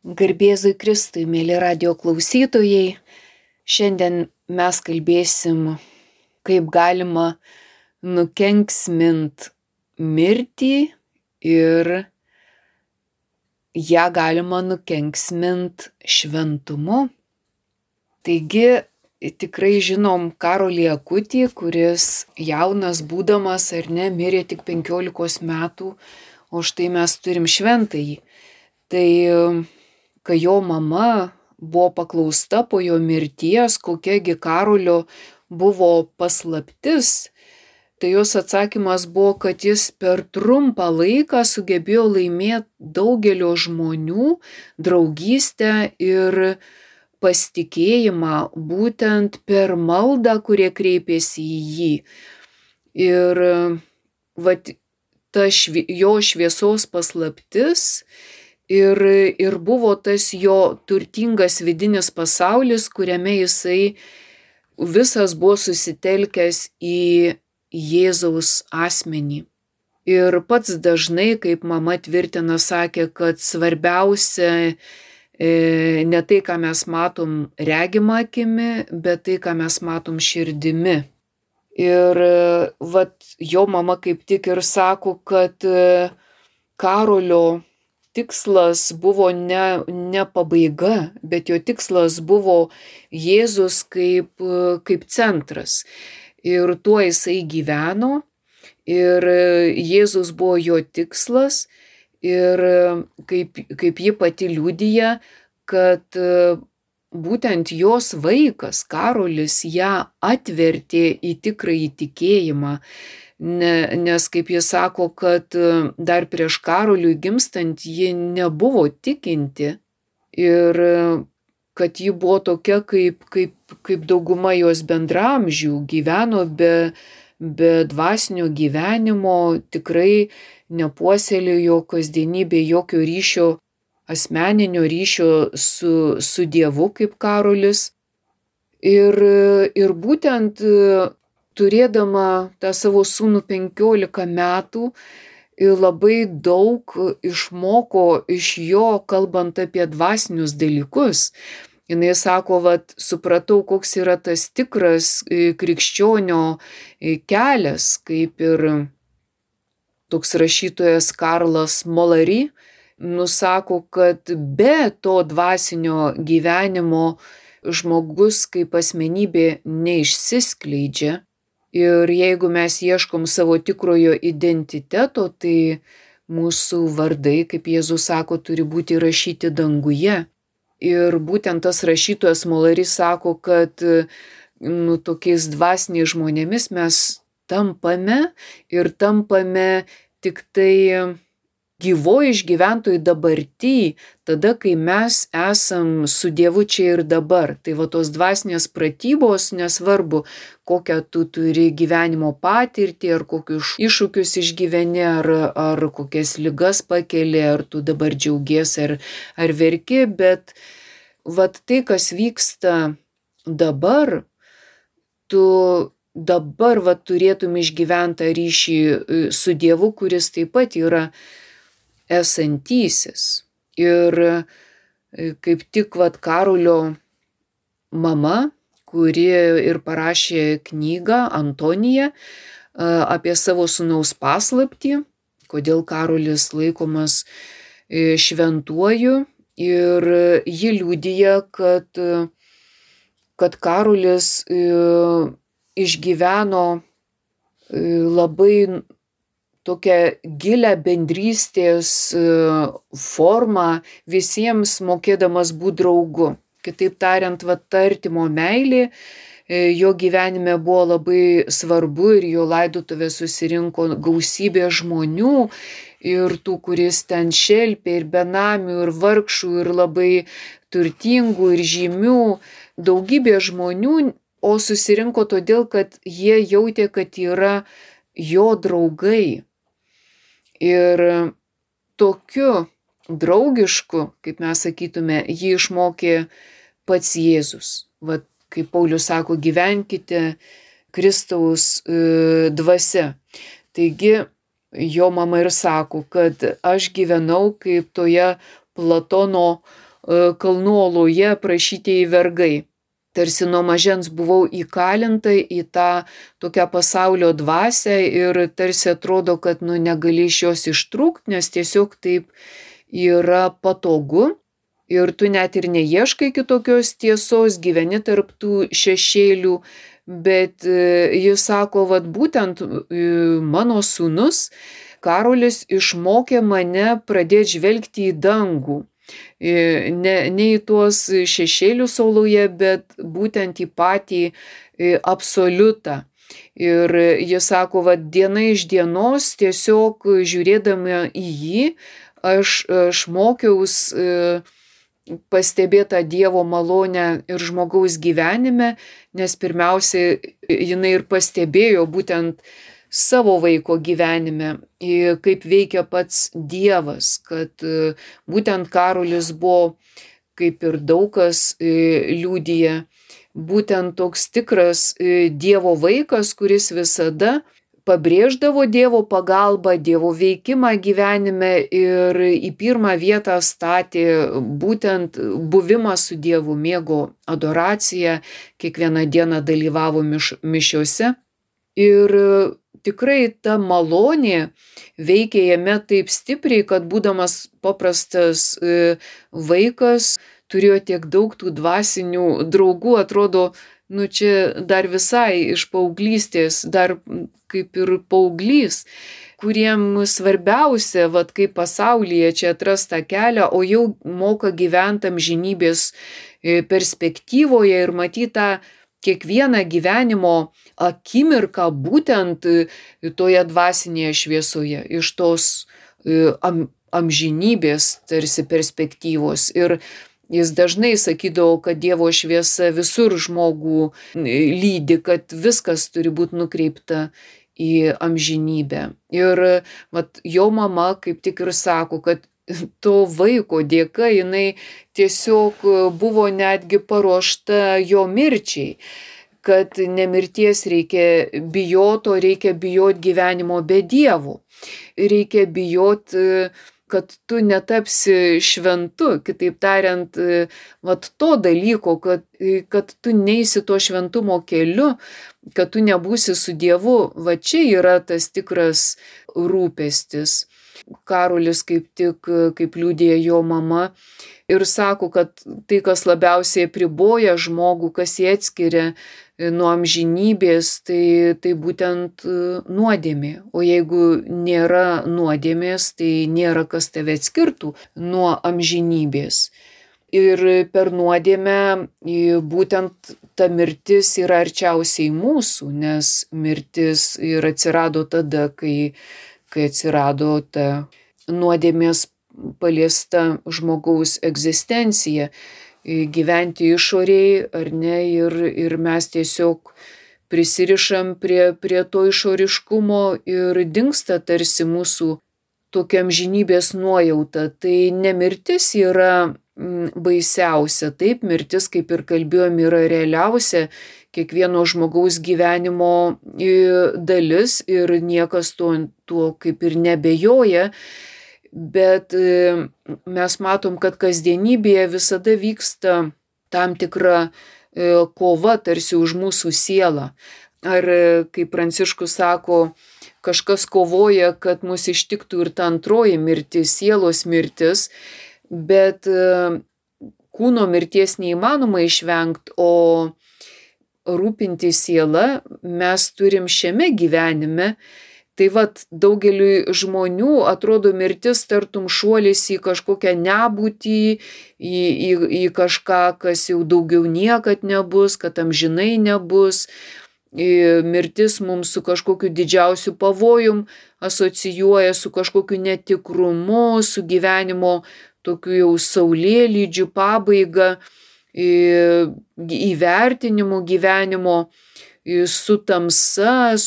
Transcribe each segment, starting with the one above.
Garbėzui Kristui, mėly radio klausytojai, šiandien mes kalbėsim, kaip galima nukenksmint mirtį ir ją galima nukenksmint šventumu. Taigi, tikrai žinom Karolį Akutį, kuris jaunas būdamas ar ne, mirė tik 15 metų, o štai mes turim šventąjį. Tai kai jo mama buvo paklausta po jo mirties, kokiagi Karolio buvo paslaptis, tai jos atsakymas buvo, kad jis per trumpą laiką sugebėjo laimėti daugelio žmonių draugystę ir pasitikėjimą būtent per maldą, kurie kreipėsi į jį. Ir ta jo šviesos paslaptis ir buvo tas jo turtingas vidinis pasaulis, kuriame jisai visas buvo susitelkęs į Jėzaus asmenį. Ir pats dažnai, kaip mama tvirtina, sakė, kad svarbiausia ne tai, ką mes matom regimą akimi, bet tai, ką mes matom širdimi. Ir jo mama kaip tik ir sako, kad Karolio tikslas buvo ne pabaiga, bet jo tikslas buvo Jėzus kaip centras. Ir tuo jisai gyveno, ir Jėzus buvo jo tikslas, ir kaip ji pati liudija, kad būtent jos vaikas, Karolis, ją atvertė į tikrąjį tikėjimą. Nes kaip jis sako, kad dar prieš Karoliui gimstant ji nebuvo tikinti ir kad ji buvo tokia kaip dauguma jos bendramžių, gyveno be dvasinio gyvenimo, tikrai nepuoselėjo kasdienybė jokio ryšio, asmeninio ryšio su Dievu kaip Karolis. Ir būtent turėdama tą savo sūnų 15 metų, labai daug išmoko iš jo, kalbant apie dvasinius dalykus. Jis sako, supratau, koks yra tas tikras krikščionio kelias, kaip ir toks rašytojas Karlas Molary nusako, kad be to dvasinio gyvenimo žmogus kaip asmenybė neišsiskleidžia. Ir jeigu mes ieškom savo tikrojo identiteto, tai mūsų vardai, kaip Jėzus sako, turi būti rašyti danguje. Ir būtent tas rašytojas Molary sako, kad tokiais dvasiniais žmonėmis mes tampame ir tampame tik tai gyvoj išgyventoj dabarty, tada, kai mes esam su Dievu čia ir dabar. Tai tos dvasinės pratybos, nesvarbu, kokią tu turi gyvenimo patirtį, ar kokius iššūkius išgyveni, ar kokias ligas pakeli, ar tu dabar džiaugiesi, ar verki, bet tai, kas vyksta dabar, tu dabar turėtum išgyventą ryšį su Dievu, kuris taip pat yra esantysis. Ir kaip tik Karolio mama, kuri ir parašė knygą Antonija apie savo sūnaus paslaptį, kodėl Karolis laikomas šventuoju, ir ji liudija, kad Karolis išgyveno labai tokią gilią bendrystės formą, visiems mokėdamas būti draugu. Kitaip tariant, ta artimo meilė jo gyvenime buvo labai svarbu, ir jo laidotuvė susirinko gausybė žmonių, ir tų, kuris ten šelpė, ir benamių, ir vargšų, ir labai turtingų, ir žymių, daugybė žmonių, o susirinko todėl, kad jie jautė, kad yra jo draugai. Ir tokiu draugišku, kaip mes sakytume, jį išmokė pats Jėzus. Kaip Paulius sako, gyvenkite Kristaus dvasia. Taigi jo mama ir sako, kad aš gyvenau kaip toje Platono kalnų oloje prašytieji vergai. Tarsi nuo mažens buvau įkalinta į tą tokią pasaulio dvasią ir tarsi atrodo, kad negali iš jos ištrūkti, nes tiesiog taip yra patogu. Ir tu net ir neieškai kitokios tiesos, gyveni tarp tų šešėlių, bet jis sako, vat būtent mano sūnus Karolis išmokė mane pradėti žvelgti į dangų. Ne į tuos šešėlius oloje, bet būtent į patį absoliutą. Ir jis sako, vat diena iš dienos tiesiog žiūrėdama į jį, aš mokiaus pastebėtą Dievo malonę ir žmogaus gyvenime, nes pirmiausia, jinai ir pastebėjo būtent savo vaiko gyvenime, kaip veikia pats Dievas, kad būtent Karolis buvo, kaip ir daug kas liudija, būtent toks tikras Dievo vaikas, kuris visada pabrėždavo Dievo pagalbą, Dievo veikimą gyvenime ir į pirmą vietą statė būtent buvimą su Dievu, mėgo adoraciją, kiekvieną dieną dalyvavo mišiose. Ir tikrai ta malonė veikė jame taip stipriai, kad būdamas paprastas vaikas turėjo tiek daug tų dvasinių draugų, atrodo, čia dar visai iš paauglystės, dar kaip ir paauglys, kuriem svarbiausia, vat kaip pasaulyje čia atrast tą kelią, o jau moka gyventi amžinybės perspektyvoje ir matyti tą kiekvieną gyvenimo akimirką būtent toje dvasinėje šviesoje, iš tos amžinybės tarsi perspektyvos. Ir jis dažnai sakydavo, kad Dievo šviesa visur žmogų lydi, kad viskas turi būti nukreipta į amžinybę. Ir vat, jo mama kaip tik ir sako, kad to vaiko dėka jinai tiesiog buvo netgi paruošta jo mirčiai, kad ne mirties reikia bijoti, o reikia bijoti gyvenimo be Dievo. Reikia bijoti, kad tu netapsi šventu, kitaip tariant, vat to dalyko, kad tu neisi to šventumo keliu, kad tu nebūsi su Dievu, va čia yra tas tikras rūpestis. Karolis kaip tik, kaip liudija jo mama, ir sako, kad tai, kas labiausiai apriboja žmogų, kas jį atskiria nuo amžinybės, tai būtent nuodėmė. O jeigu nėra nuodėmės, tai nėra kas tave atskirtų nuo amžinybės. Ir per nuodėmę būtent ta mirtis yra arčiausiai mūsų, nes mirtis ir atsirado tada, kai atsirado ta nuodėmės paliesta žmogaus egzistencija, gyventi išoriai ar ne, ir mes tiesiog prisirišam prie to išoriškumo ir dingsta tarsi mūsų tokia amžinybės nuojauta. Tai ne mirtis yra baisiausia, taip, mirtis, kaip ir kalbėjom, yra realiausia kiekvieno žmogaus gyvenimo dalis ir niekas tuo kaip ir nebejoja. Bet mes matom, kad kasdienybėje visada vyksta tam tikra kova tarsi už mūsų sielą. Ar, kaip Pranciškus sako, kažkas kovoja, kad mus ištiktų ir ta antroji mirtis, sielos mirtis, bet kūno mirties neįmanoma išvengti, o rūpinti siela mes turim šiame gyvenime. Tai vat daugeliui žmonių atrodo mirtis tartum šuolis į kažkokią nebūtį, į kažką, kas jau daugiau niekad nebus, kad amžinai nebus. Mirtis mums su kažkokiu didžiausiu pavojum asocijuoja, su kažkokiu netikrumu, su gyvenimo tokiu jau saulėlydžiu pabaiga, įvertinimu gyvenimo, su tamsa,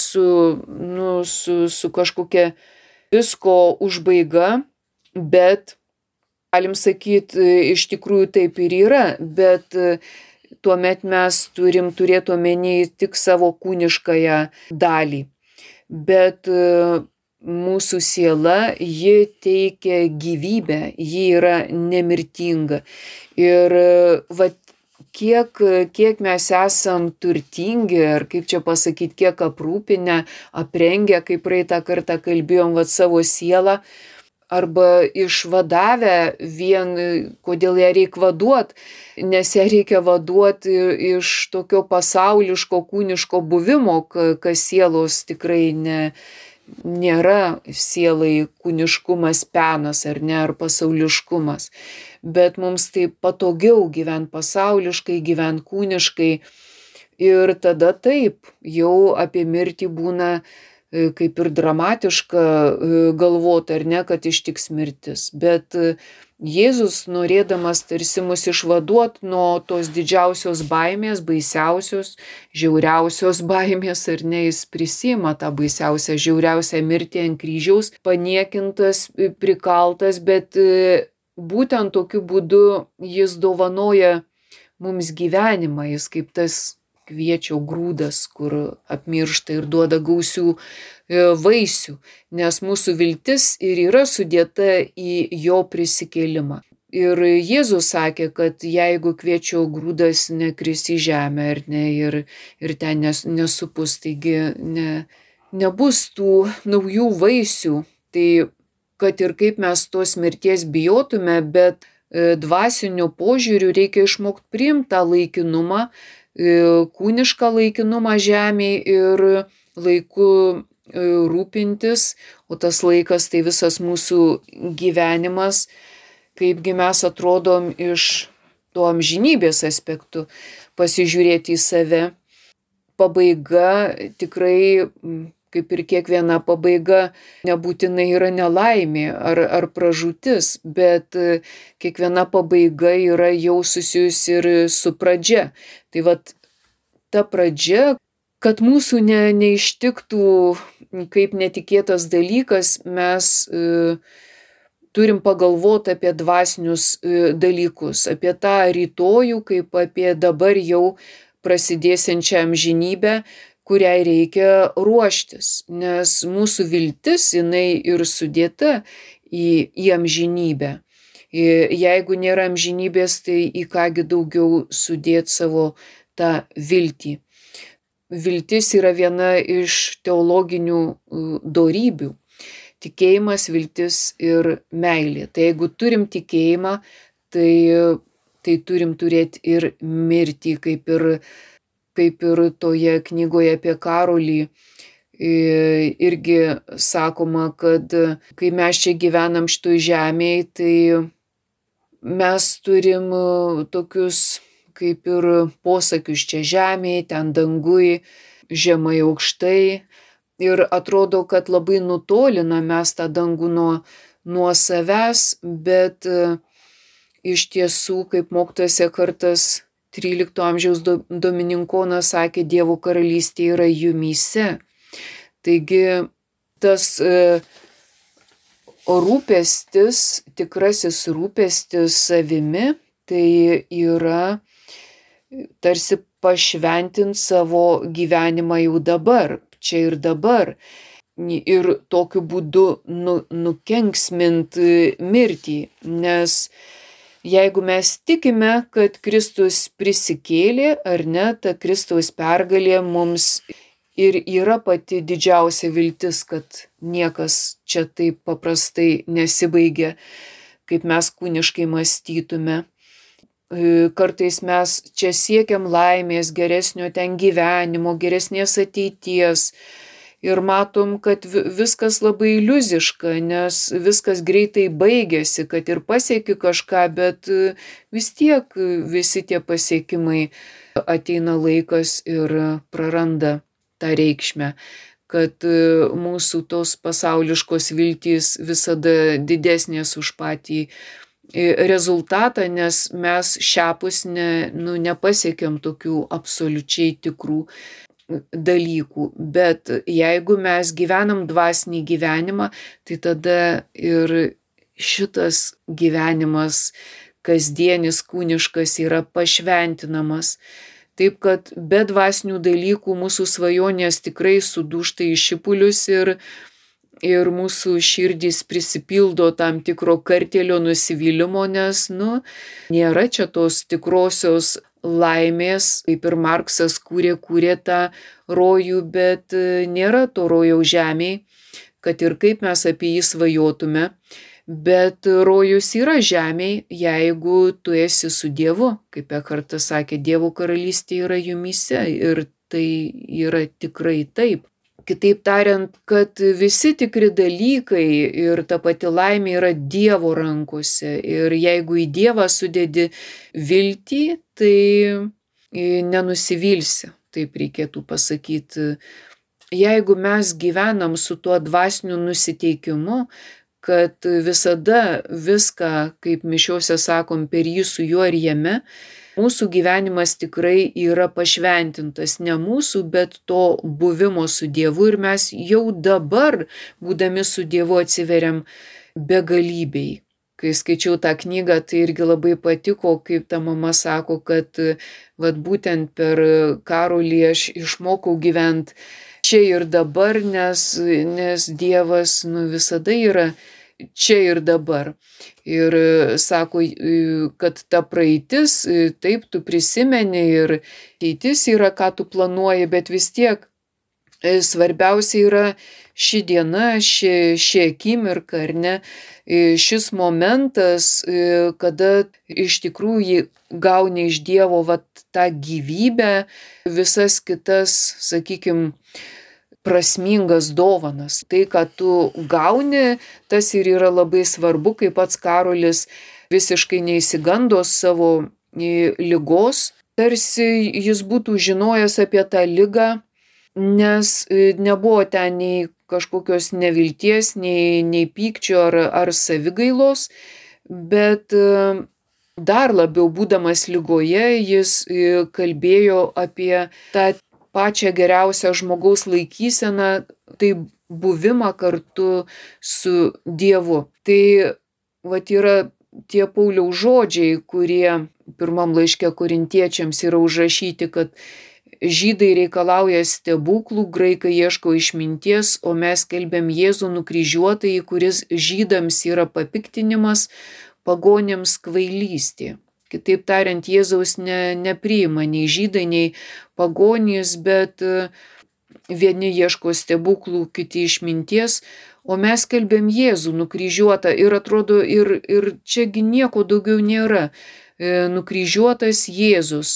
su kažkokia visko užbaiga, bet galim sakyti, iš tikrųjų taip ir yra, bet tuomet mes turim turėti omeny tik savo kūniškąją dalį. Bet mūsų siela, ji teikia gyvybę, ji yra nemirtinga. Ir vat kiek mes esam turtingi, ar kaip čia pasakyti, kiek aprūpinę, aprengę, kaip praeitą kartą kalbėjom, vat savo sielą, arba išvadavę vien, kodėl ją reikia vaduot, nes ją reikia vaduot iš tokio pasauliško, kūniško buvimo, kas sielos tikrai nėra sielai kūniškumas penas ar ne, ar pasauliškumas. Bet mums tai patogiau gyventi pasauliškai, gyventi kūniškai. Ir tada taip, jau apie mirtį būna kaip ir dramatiška galvoti, ar ne, kad ištiks mirtis. Bet Jėzus, norėdamas tarsi mus išvaduot nuo tos didžiausios baimės, baisiausios, žiauriausios baimės, ar ne, jis prisima tą baisiausią, žiauriausią mirtį ant kryžiaus, paniekintas, prikaltas, bet būtent tokiu būdu jis dovanoja mums gyvenimą, jis kaip tas kviečio grūdas, kur apmiršta ir duoda gausių vaisių, nes mūsų viltis ir yra sudėta į jo prisikėlimą. Ir Jėzus sakė, kad jeigu kviečio grūdas nekris į žemę ar ne, ir ten nesupus, taigi nebus tų naujų vaisių. Tai kad ir kaip mes tos mirties bijotume, bet dvasiniu požiūriu reikia išmokti priimti tą laikinumą, kūnišką laikinumą žemėje ir laiku rūpintis, o tas laikas tai visas mūsų gyvenimas, kaipgi mes atrodom iš to amžinybės aspektų, pasižiūrėti į save. Pabaiga tikrai, kaip ir kiekviena pabaiga, nebūtinai yra nelaimė ar pražūtis, bet kiekviena pabaiga yra jau susijusi ir su pradžia. Tai vat ta pradžia, kad mūsų neištiktų kaip netikėtas dalykas, mes turim pagalvoti apie dvasinius dalykus, apie tą rytojų, kaip apie dabar jau prasidėsiančią amžinybę, kuriai reikia ruoštis, nes mūsų viltis, jinai ir sudėta į amžinybę. Jeigu nėra amžinybės, tai į kągi daugiau sudėti savo tą viltį. Viltis yra viena iš teologinių dorybių. Tikėjimas, viltis ir meilė. Tai jeigu turim tikėjimą, tai turim turėti ir mirtį, kaip ir toje knygoje apie Karolį. Irgi sakoma, kad kai mes čia gyvenam šitoj žemėje, tai mes turim tokius kaip ir posakius čia žemėje, ten dangui, žemai aukštai. Ir atrodo, kad labai nutolina mes tą dangų nuo savęs, bet iš tiesų, kaip mokytojas Ekartas 13 amžiaus domininkonas sakė, Dievo karalystė yra jumyse. Taigi tas rūpestis, tikrasis rūpestis savimi, tai yra tarsi pašventint savo gyvenimą jau dabar, čia ir dabar. Ir tokiu būdu nukenksmint mirtį, nes jeigu mes tikime, kad Kristus prisikėlė, ar ne, ta Kristaus pergalė mums ir yra pati didžiausia viltis, kad niekas čia taip paprastai nesibaigia, kaip mes kūniškai mąstytume. Kartais mes čia siekiam laimės, geresnio ten gyvenimo, geresnės ateities. Ir matom, kad viskas labai iliuziška, nes viskas greitai baigėsi, kad ir pasieki kažką, bet vis tiek visi tie pasiekimai ateina laikas ir praranda tą reikšmę, kad mūsų tos pasauliškos viltys visada didesnės už patį rezultatą, nes mes šiapus nepasiekėm tokių absoliučiai tikrų dalykų, bet jeigu mes gyvenam dvasinį gyvenimą, tai tada ir šitas gyvenimas kasdienis kūniškas yra pašventinamas. Taip kad be dvasinių dalykų mūsų svajonės tikrai sudūžta į šipulius ir ir mūsų širdys prisipildo tam tikro kartėlio nusivylimo, nes, nėra čia tos tikrosios laimės, kaip ir Marksas kūrė tą rojų, bet nėra to rojaus žemėj, kad ir kaip mes apie jį svajotume, bet rojus yra žemėj, jeigu tu esi su Dievu, kaip Ekhartas sakė, Dievo karalystė yra jumyse ir tai yra tikrai taip. Kitaip tariant, kad visi tikri dalykai ir ta pati laimė yra Dievo rankose ir jeigu į Dievą sudedi viltį, tai nenusivilsi, taip reikėtų pasakyti. Jeigu mes gyvenam su tuo dvasiniu nusiteikimu, kad visada viską, kaip mišiose sakom, per jį, su juo ir jame, mūsų gyvenimas tikrai yra pašventintas, ne mūsų, bet to buvimo su Dievu ir mes jau dabar, būdami su Dievu, atsiveriam begalybei. Kai skaičiau tą knygą, tai irgi labai patiko, kaip ta mama sako, kad būtent per Karolį aš išmokau gyventi čia ir dabar, nes Dievas visada yra čia ir dabar. Ir sako, kad ta praeitis, taip tu prisimeni ir ateitis yra, ką tu planuoji, bet vis tiek svarbiausia yra ši diena, ši akimirka, ar ne, šis momentas, kada iš tikrųjų gauni iš Dievo tą gyvybę, visas kitas, sakykime, prasmingas dovanas. Tai, ką tu gauni, tas ir yra labai svarbu, kaip pats Karolis visiškai neįsigando savo ligos, tarsi jis būtų žinojęs apie tą ligą, nes nebuvo ten nei kažkokios nevilties, nei pykčio ar savigailos, bet dar labiau būdamas ligoje jis kalbėjo apie tą pačią geriausią žmogaus laikyseną, tai buvimą kartu su Dievu. Tai yra tie Pauliaus žodžiai, kurie pirmam laiške Korintiečiams yra užrašyti, kad žydai reikalauja stebuklų, graikai ieško išminties, o mes skelbiam Jėzų nukryžiuotąjį, kuris žydams yra papiktinimas, pagonims kvailystė. Kitaip tariant, Jėzaus nepriima nei žydai, nei pagonys, bet vieni ieško stebuklų, kiti išminties, o mes skelbiam Jėzų nukryžiuotą ir atrodo, ir čiagi nieko daugiau nėra. Nukryžiuotas Jėzus.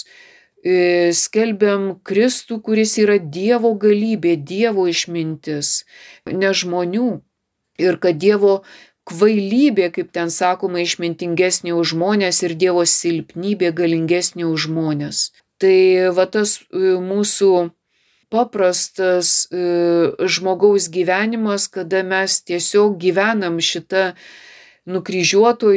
Skelbiam Kristų, kuris yra Dievo galybė, Dievo išmintis, ne žmonių. Ir kad Dievo kvailybė, kaip ten sakoma, išmintingesnė už žmonės ir Dievo silpnybė galingesnė už žmonės. Tai tas mūsų paprastas žmogaus gyvenimas, kada mes tiesiog gyvenam šitą nukryžiuoto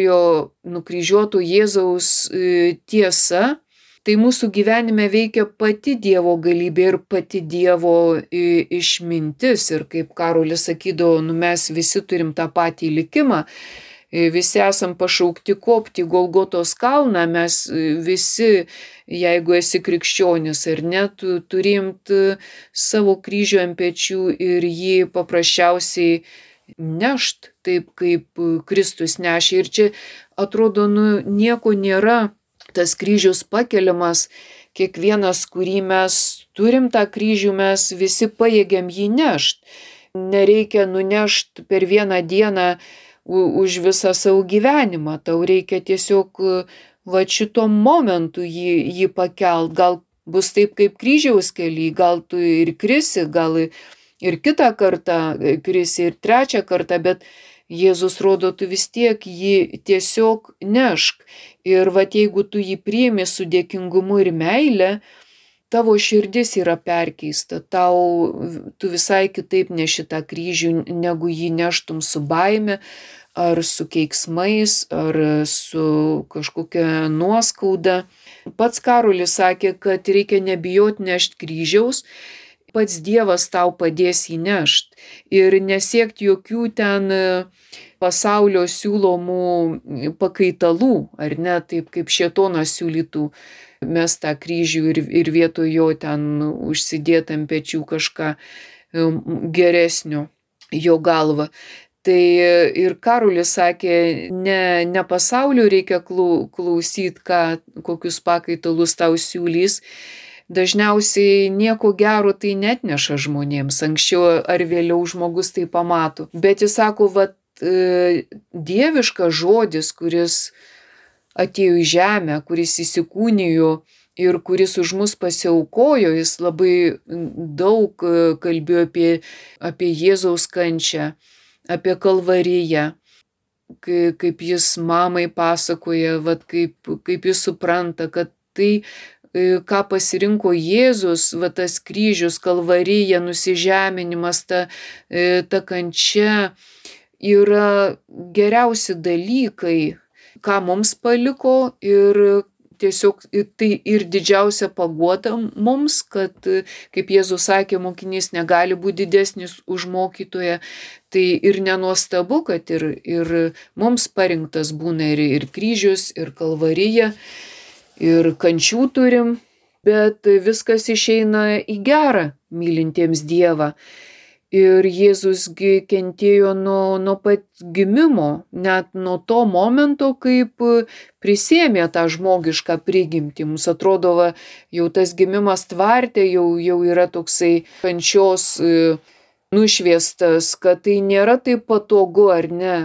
Jėzaus tiesa, tai mūsų gyvenime veikia pati Dievo galybė ir pati Dievo išmintis. Ir kaip Karolis sakydavo, mes visi turim tą patį likimą, visi esam pašaukti kopti Golgotos kalną, mes visi, jeigu esi krikščionis ar ne, tu turi imti savo kryžių ant pečių ir jį paprasčiausiai nešt, taip kaip Kristus nešė. Ir čia atrodo, nieko nėra. Tas kryžius pakeliamas, kiekvienas, kurį mes turim tą kryžių, mes visi pajėgiam jį nešt. Nereikia nunešt per vieną dieną už visą savo gyvenimą. Tau reikia tiesiog šitom momentu jį pakelt. Gal bus taip kaip kryžiaus kely, gal tu ir krisi, gal ir kitą kartą krisi, ir trečią kartą, bet Jėzus rodo, tu vis tiek jį tiesiog nešk. Ir jeigu tu jį priimi su dėkingumu ir meile, tavo širdis yra perkeista. Tu visai kitaip neši tą kryžių, negu jį neštum su baime, ar su keiksmais, ar su kažkokia nuoskauda. Pats Karolis sakė, kad reikia nebijoti nešti kryžiaus, pats Dievas tau padės jį nešt ir nesiekti jokių ten pasaulio siūlomų pakaitalų, ar ne, taip kaip šėtonas siūlytų mes tą kryžių ir vietoj jo ten užsidėt ant pečių kažką geresnio. jo galva. Tai ir Karolis sakė, ne pasaulio reikia klausyt, kokius pakaitalus tau siūlys. Dažniausiai nieko gero tai neatneša žmonėms. Anksčiau ar vėliau žmogus tai pamato. Bet jis sako, dieviškas žodis, kuris atėjo į žemę, kuris įsikūnijo ir kuris už mus pasiaukojo, jis labai daug kalbėjo apie Jėzaus kančią, apie Kalvariją, kaip jis mamai pasakoja, kaip jis supranta, kad tai, ką pasirinko Jėzus, tas kryžius, Kalvarija, nusižeminimas, ta kančia yra geriausi dalykai, ką mums paliko ir tiesiog tai ir didžiausia paguoda mums, kad, kaip Jėzus sakė, mokinys negali būti didesnis už mokytoją, tai ir nenuostabu, kad ir mums parinktas būna ir kryžius, ir Kalvarija, ir kančių turim, bet viskas išeina į gerą mylintiems Dievą. Ir Jėzusgi kentėjo nuo pat gimimo, net nuo to momento, kaip prisėmė tą žmogišką prigimtį. Mums atrodo, jau tas gimimas tvarte jau yra toksai kančios nušviestas, kad tai nėra taip patogu, ar ne,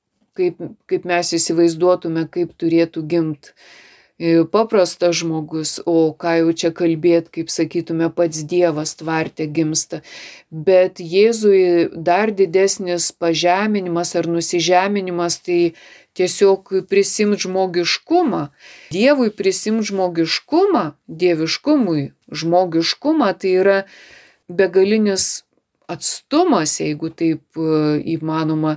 kaip mes įsivaizduotume, kaip turėtų gimti paprastas žmogus, o ką jau čia kalbėt, kaip sakytume, pats Dievas tvarte gimsta. Bet Jėzui dar didesnis pažeminimas ar nusižeminimas, tai tiesiog prisimt žmogiškumą. Dievui prisimt žmogiškumą, dieviškumui žmogiškumą, tai yra begalinis atstumas, jeigu taip įmanoma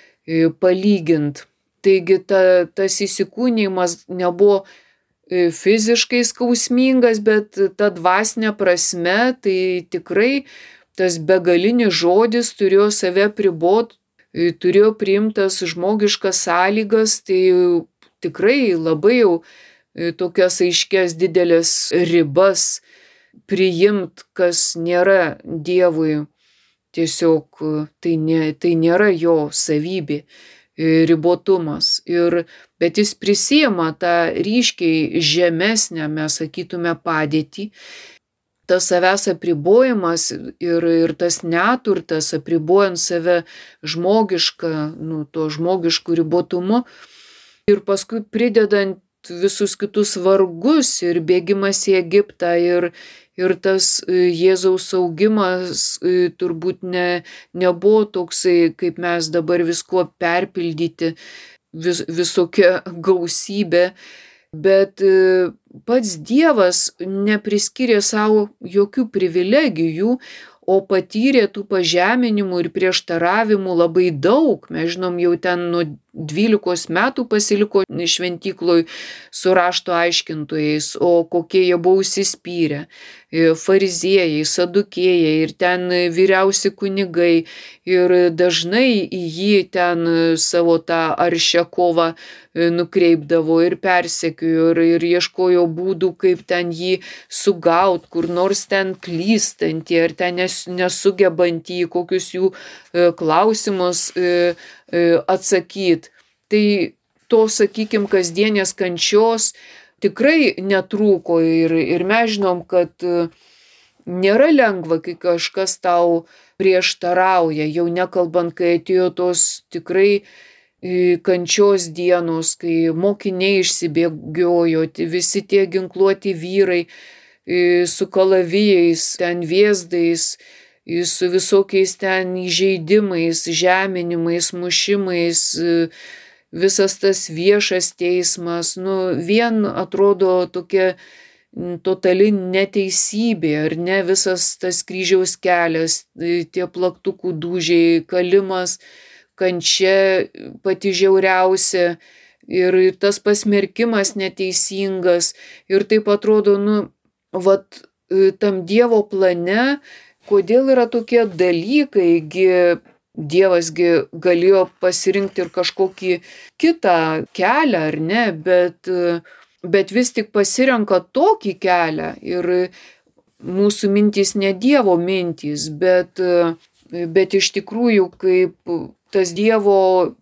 palygint. Taigi tas įsikūnijimas nebuvo fiziškai skausmingas, bet ta dvasinė prasme, tai tikrai tas begalinis žodis turėjo save apribot, turėjo priimtas žmogiškas sąlygas, tai tikrai labai jau tokias aiškias didelės ribas priimt, kas nėra Dievui, tiesiog tai nėra jo savybė. Ribotumas. Bet jis prisiima tą ryškiai žemesnę, mes sakytume, padėtį. Tas savęs apribojimas ir tas neturtas, apribojant save to žmogišku ribotumu ir paskui pridedant visus kitus vargus ir bėgimas į Egiptą ir tas Jėzaus augimas turbūt nebuvo toksai, kaip mes dabar visko perpildyti, visokia gausybė, bet pats Dievas nepriskyrė savo jokių privilegijų, o patyrė tų pažeminimų ir prieštaravimų labai daug. Mes žinom, jau ten nuo 12 metų pasiliko šventykloj su rašto aiškintojais, o kokie jie buvo užsispyrę. Fariziejai, sadukėjai ir ten vyriausi kunigai ir dažnai į jį ten savo tą aršią kovą nukreipdavo ir persekiojo ir ieškojo būdų, kaip ten jį sugaut, kur nors ten klystantį ar ten nesugebantį į kokius jų klausimus atsakyti. Tai to, sakykime, kasdienės kančios tikrai netrūko ir mes žinom, kad nėra lengva, kai kažkas tau prieštarauja, jau nekalbant, kai atėjo tos tikrai kančios dienos, kai mokiniai išsibėgiojo, visi tie ginkluoti vyrai su kalavijais, ten vėzdais, su visokiais ten įžeidimais, žeminimais, mušimais, visas tas viešas teismas, vien atrodo tokia totali neteisybė, ar ne, visas tas kryžiaus kelias, tie plaktukų dūžiai, kalimas, kančia pati žiauriausia ir tas pasmerkimas neteisingas ir taip atrodo, tam Dievo plane, kodėl yra tokie dalykai, Dievasgi galėjo pasirinkti ir kažkokį kitą kelią, ar ne, bet vis tik pasirenka tokį kelią ir mūsų mintys ne Dievo mintys, bet Bet iš tikrųjų, kaip tas Dievo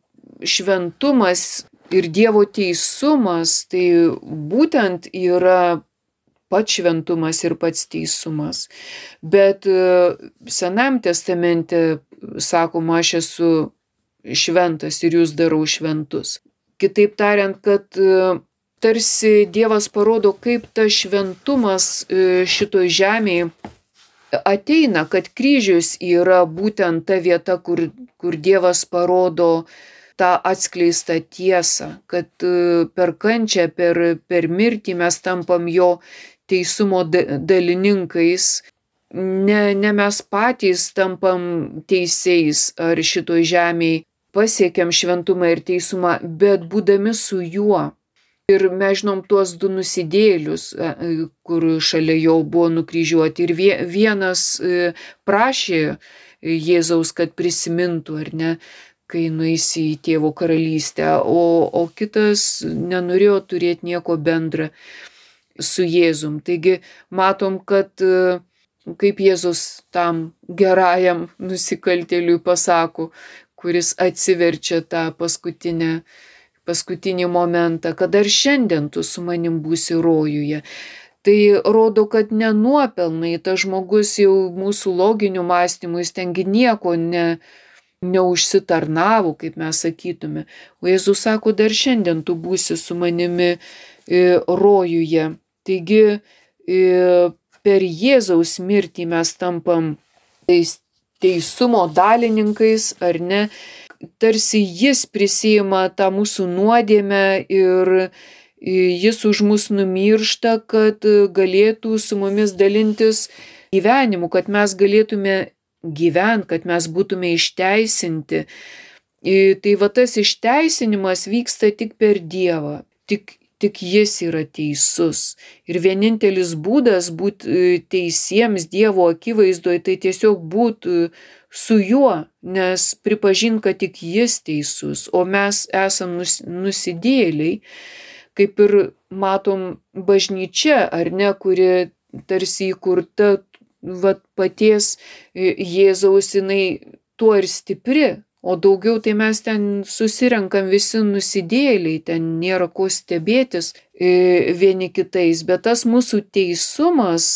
šventumas ir Dievo teisumas, tai būtent yra pats šventumas ir pats teisumas. Bet Senajam testamente sakoma, aš esu šventas ir jūs darau šventus. Kitaip tariant, kad tarsi Dievas parodo, kaip tas šventumas šitoj žemėje ateina, kad kryžius yra būtent ta vieta, kur Dievas parodo tą atskleistą tiesą, kad per kančią, per mirtį mes tampam jo teisumo dalininkais. Ne mes patys tampam teisiais ar šitoj žemėje pasiekiam šventumą ir teisumą, bet būdami su juo. Ir mes žinom tuos du nusidėjėlius, kur šalia jo buvo nukryžiuoti. Ir vienas prašė Jėzaus, kad prisimintų, ar ne, kai nueisi į Tėvo karalystę, o kitas nenorėjo turėti nieko bendra su Jėzum. Taigi matom, kad kaip Jėzus tam gerajam nusikaltėliui pasako, kuris atsiverčia tą paskutinį momentą, kad dar šiandien tu su manim būsi rojuje. Tai rodo, kad nenuopelnai tas žmogus jau mūsų loginiu mąstymu, jis tengi nieko neužsitarnavo, kaip mes sakytume. O Jėzus sako, dar šiandien tu būsi su manimi rojuje. Taigi per Jėzaus mirtį mes tampam teisumo dalininkais, ar ne? Tarsi jis prisiima tą mūsų nuodėmę ir jis už mus numiršta, kad galėtų su mumis dalintis gyvenimu, kad mes galėtume gyventi, kad mes būtume išteisinti. Tai va tas išteisinimas vyksta tik per Dievą, tik jis yra teisus. Ir vienintelis būdas būti teisiems Dievo akivaizdoje, tai tiesiog būti su juo, nes pripažint, kad tik jis teisus, o mes esam nusidėjėliai, kaip ir matom bažnyčia, ar ne, kuri tarsi įkurta paties Jėzaus, jinai tuo ir stipri. O daugiau tai mes ten susirenkam visi nusidėjėliai, ten nėra ko stebėtis vieni kitais, bet tas mūsų teisumas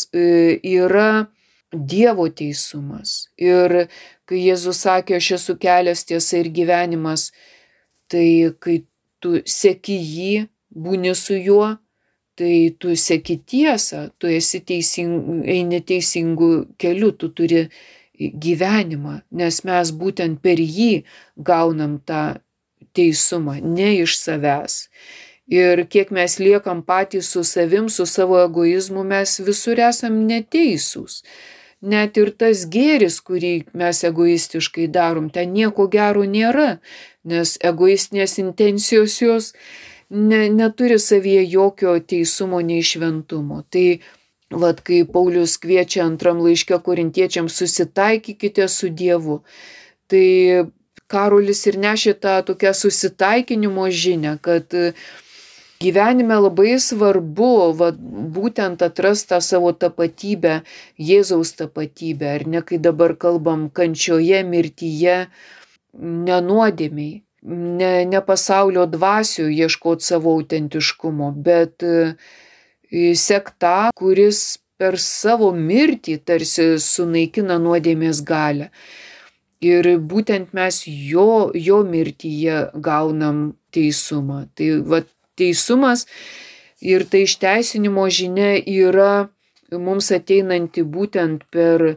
yra Dievo teisumas. Ir kai Jėzus sakė, aš esu kelias, tiesa ir gyvenimas, tai kai tu seki jį, būni su juo, tai tu seki tiesą, tu eini teisingų kelių, tu turi gyvenimą, nes mes būtent per jį gaunam tą teisumą, ne iš savęs. Ir kiek mes liekam patys su savim, su savo egoizmu, mes visur esam neteisūs. Net ir tas gėris, kurį mes egoistiškai darom, ten nieko gero nėra, nes egoistinės intencijos jos neturi savyje jokio teisumo nei šventumo. Tai kai Paulius kviečia antram laiške korintiečiams, susitaikykite su Dievu, tai Karolis ir nešė tą tokią susitaikinimo žinią, kad gyvenime labai svarbu būtent atrasti tą savo tapatybę, Jėzaus tapatybę, ar ne, kai dabar kalbam kančioje, mirtyje, nenuodėmiai, ne pasaulio dvasių ieškoti savo autentiškumo, bet sek tą, kuris per savo mirtį tarsi sunaikina nuodėmės galią. Ir būtent mes jo mirtyje gaunam teisumą. Tai teisumas ir tai išteisinimo žinia yra mums ateinanti būtent per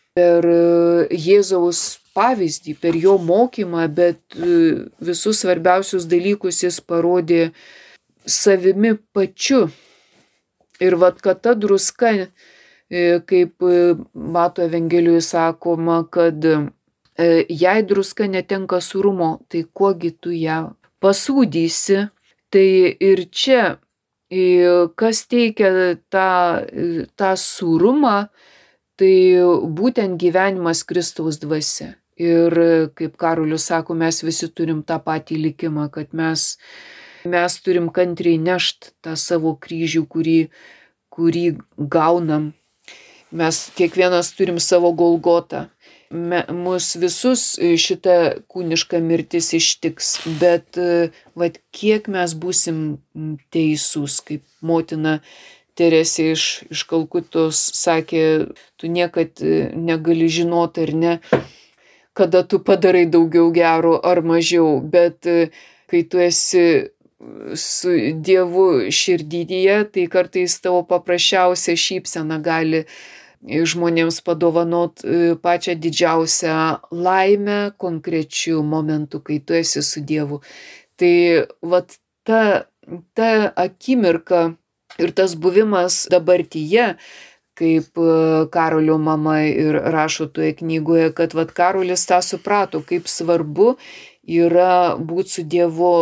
Jėzaus pavyzdį, per jo mokymą, bet visus svarbiausius dalykus jis parodė savimi pačiu. Ir kad ta druska, kaip Mato Evangelijoje sakoma, kad jei druska netenka sūrumo, tai kuogi tu ją pasūdysi. Tai ir čia, kas teikia tą sūrumą, tai būtent gyvenimas Kristaus dvasia. Ir kaip Karolis sako, mes visi turim tą patį likimą, kad mes turim kantriai nešt tą savo kryžių, kurį gaunam. Mes kiekvienas turim savo Golgotą. Mus visus šita kūniška mirtis ištiks, bet vat kiek mes būsim teisūs, kaip motina Teresė iš Kalkutos sakė, tu niekad negali žinoti ar ne, kada tu padarai daugiau gero ar mažiau, bet kai tu esi su Dievu širdyje, tai kartais tavo paprasčiausia šypsena gali žmonėms padovanot pačią didžiausią laimę konkrečių momentų, kai tu esi su Dievu. Tai vat ta akimirka ir tas buvimas dabartyje, kaip Karolio mama ir rašo toje knygoje, kad vat Karolis tą suprato, kaip svarbu yra būti su Dievu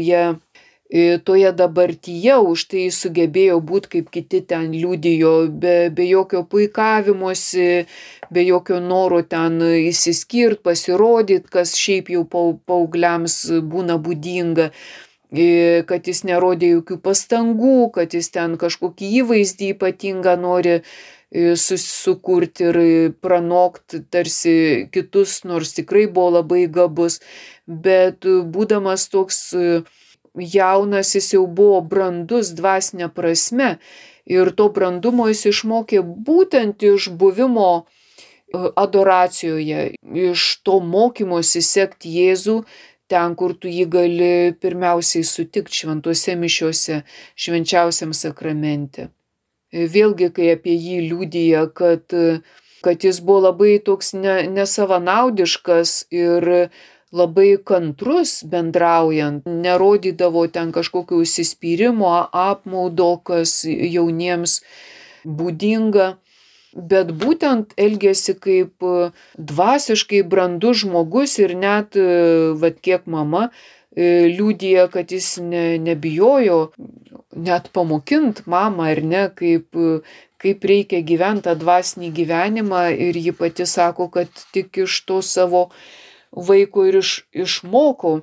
toje dabartyje, už tai sugebėjo būti, kaip kiti ten liudijo, be jokio puikavimosi, be jokio noro ten įsiskirt, pasirodyt, kas šiaip jau paaugliams būna būdinga, kad jis nerodė jokių pastangų, kad jis ten kažkokį įvaizdį ypatingą nori sukurti ir pranokti tarsi kitus, nors tikrai buvo labai gabus, bet būdamas toks jaunas, jis jau buvo brandus dvasinė prasme ir to brandumo jis išmokė būtent iš buvimo adoracijoje, iš to mokymosi sekti Jėzų ten, kur tu jį gali pirmiausiai sutikti šventose mišiose, švenčiausiam sakramente. Vėlgi, kai apie jį liudija, kad jis buvo labai toks nesavanaudiškas ir labai kantrus bendraujant, nerodydavo ten kažkokio užsispyrimo, apmaudo, kas jauniems būdinga, bet būtent elgėsi kaip dvasiškai brandus žmogus ir net, vat kiek mama liudija, kad jis nebijojo net pamokint mamą ar ne, kaip reikia gyventi tą dvasinį gyvenimą ir ji pati sako, kad tik iš to savo vaiko ir išmoko,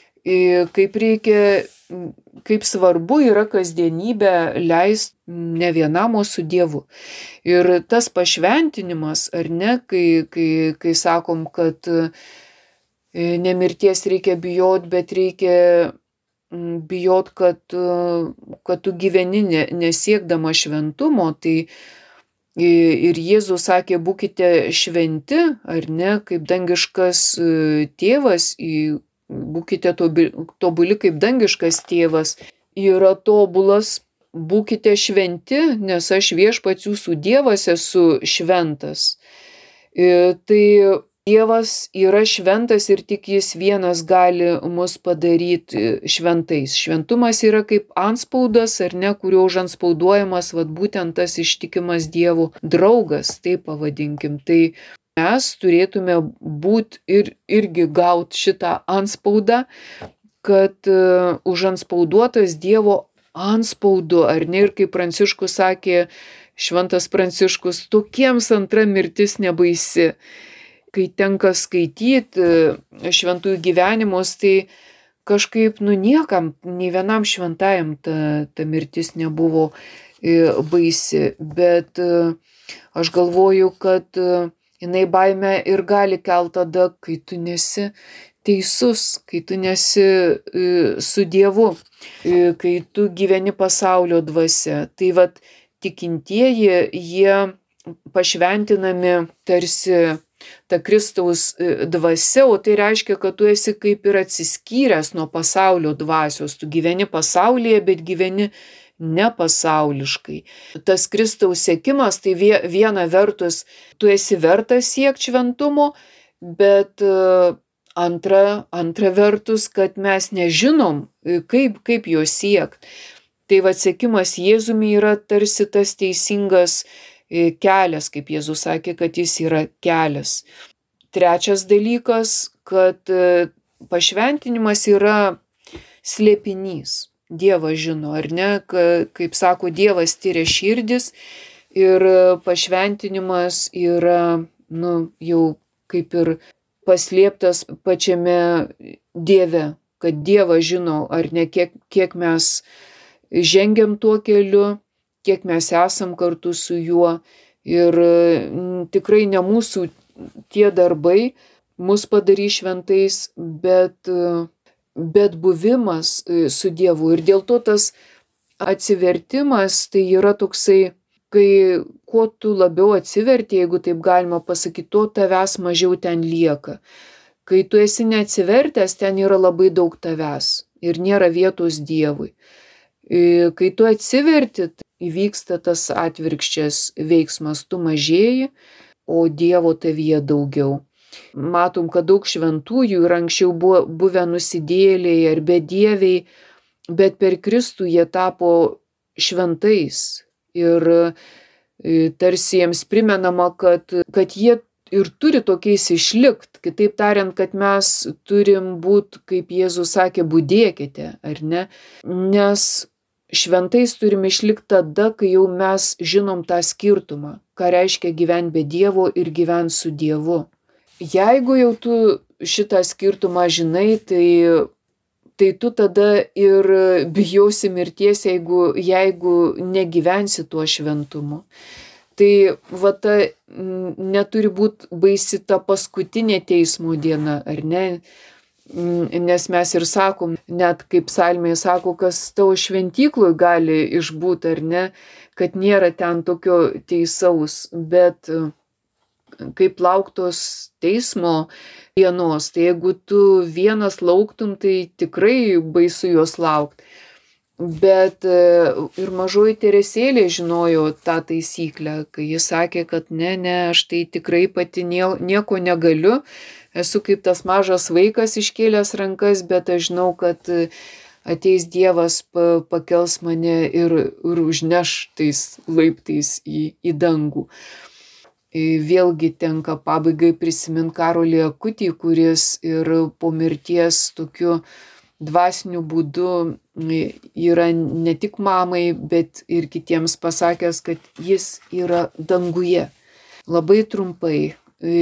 kaip svarbu yra kasdienybę leisti ne vienam, o su Dievu. Ir tas pašventinimas, ar ne, kai sakom, kad ne mirties reikia bijot, bet reikia bijot, kad tu gyveni nesiekdama šventumo, tai ir Jėzus sakė, būkite šventi, ar ne, kaip dangiškas tėvas, būkite tobuli kaip dangiškas tėvas yra tobulas, būkite šventi, nes aš Viešpats jūsų Dievas esu šventas. Tai Dievas yra šventas ir tik jis vienas gali mus padaryti šventais. Šventumas yra kaip antspaudas, ar ne, kurio užantspauduojamas vat būtent tas ištikimas Dievo draugas, taip pavadinkim. Tai mes turėtume būti ir irgi gauti šitą antspaudą, kad užantspauduotas Dievo antspaudu, ar ne, ir kaip Pranciškus sakė, šventas Pranciškus, tokiems antra mirtis nebaisi. Kai tenka skaityti šventųjų gyvenimus, tai kažkaip niekam, nei vienam šventajam ta mirtis nebuvo baisi, bet aš galvoju, kad jinai baimę ir gali kelt tada, kai tu nesi teisus, kai tu nesi su Dievu, kai tu gyveni pasaulio dvasia. Tai vat tikintieji, jie pašventinami tarsi ta Kristaus dvasia, o tai reiškia, kad tu esi kaip ir atsiskyręs nuo pasaulio dvasios. Tu gyveni pasaulyje, bet gyveni nepasauliškai. Tas Kristaus siekimas, tai viena vertus, tu esi vertas siekti šventumo, bet antra vertus, kad mes nežinom, kaip jo siekti. Tai va siekimas Jėzumi yra tarsi tas teisingas kelias, kaip Jėzus sakė, kad jis yra kelias. Trečias dalykas, kad pašventinimas yra slėpinys. Dievas žino, ar ne, kaip sako, Dievas tyria širdis ir pašventinimas yra, jau kaip ir paslėptas pačiame Dieve, kad Dievas žino, ar ne, kiek mes žengiam tuo keliu, kiek mes esam kartu su juo Ir tikrai ne mūsų tie darbai mus padarys šventais, bet buvimas su Dievu. Ir dėl to tas atsivertimas tai yra toksai, kai kuo tu labiau atsiverti, jeigu taip galima pasakyti, to tavęs mažiau ten lieka. Kai tu esi neatsivertęs, ten yra labai daug tavęs ir nėra vietos Dievui. Kai tu atsiverti, įvyksta tas atvirkščias veiksmas, tu mažėji, o Dievo tavyje daugiau. Matom, kad daug šventųjų ir anksčiau buvo buvę nusidėjėliai ar bedieviai, bet per Kristų jie tapo šventais. Ir tarsi jiems primenama, kad jie ir turi tokiais išlikti. Kitaip tariant, kad mes turim būti, kaip Jėzus sakė, budėkite, ar ne? Nes šventais turim išlikti tada, kai jau mes žinom tą skirtumą, ką reiškia gyventi be Dievo ir gyventi su Dievu. Jeigu jau tu šitą skirtumą žinai, tai tu tada ir bijosi mirties, jeigu negyvensi tuo šventumu. Tai ta neturi būti baisi ta paskutinė teismo diena, ar ne? Nes mes ir sakom, net kaip psalmėje sako, kas tavo šventykloj gali išbūt, ar ne, kad nėra ten tokio teisaus, bet kaip lauktos teismo dienos, tai jeigu tu vienas lauktum, tai tikrai baisu jos laukti. Bet ir mažoji Teresėlė žinojo tą taisyklę, kai jis sakė, kad ne, aš tai tikrai pati nieko negaliu, esu kaip tas mažas vaikas iškėlęs rankas, bet aš žinau, kad ateis Dievas, pakels mane ir užneš tais laiptais į dangų. Vėlgi tenka pabaigai prisiminti Karolį Akutį, kuris ir po mirties tokiu dvasiniu būdu yra ne tik mamai, bet ir kitiems pasakęs, kad jis yra danguje. Labai trumpai,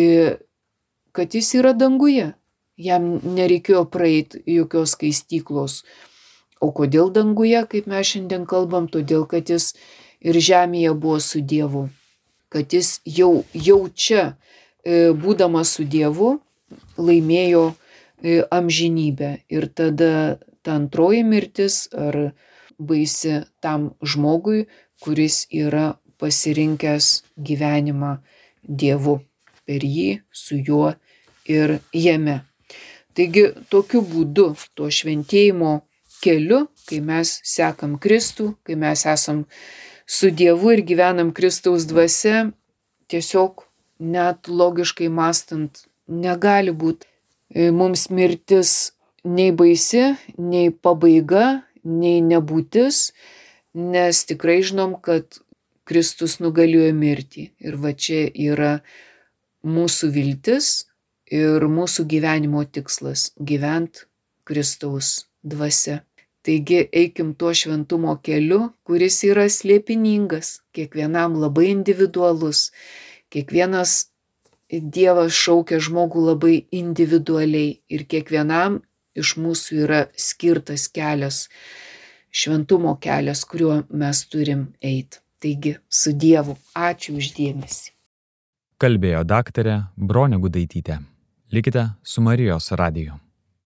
kad jis yra danguje. Jam nereikėjo praeiti jokios skaistyklos. O kodėl danguje, kaip mes šiandien kalbam, todėl, kad jis ir žemėje buvo su Dievu. Kad jis jau čia, būdamas su Dievu, laimėjo amžinybę. Ir tada ta antroji mirtis ar baisi tam žmogui, kuris yra pasirinkęs gyvenimą Dievu, per jį, su juo ir jame. Taigi tokiu būdu, tuo šventėjimo keliu, kai mes sekam Kristų, kai mes esam su Dievu ir gyvenam Kristaus dvasia, tiesiog net logiškai mąstant negali būti mums mirtis nei baisi, nei pabaiga, nei nebūtis, nes tikrai žinom, kad Kristus nugalėjo mirtį. Ir va čia yra mūsų viltis ir mūsų gyvenimo tikslas – gyvent Kristaus dvasia. Taigi eikim tuo šventumo keliu, kuris yra slėpiningas, kiekvienam labai individualus. Kiekvienas Dievas šaukia žmogų labai individualiai ir kiekvienam iš mūsų yra skirtas kelias, šventumo kelias, kuriuo mes turim eiti. Taigi su Dievu. Ačiū už dėmesį. Kalbėjo daktarė Bronė Gudaitytė. Likite su Marijos radiju.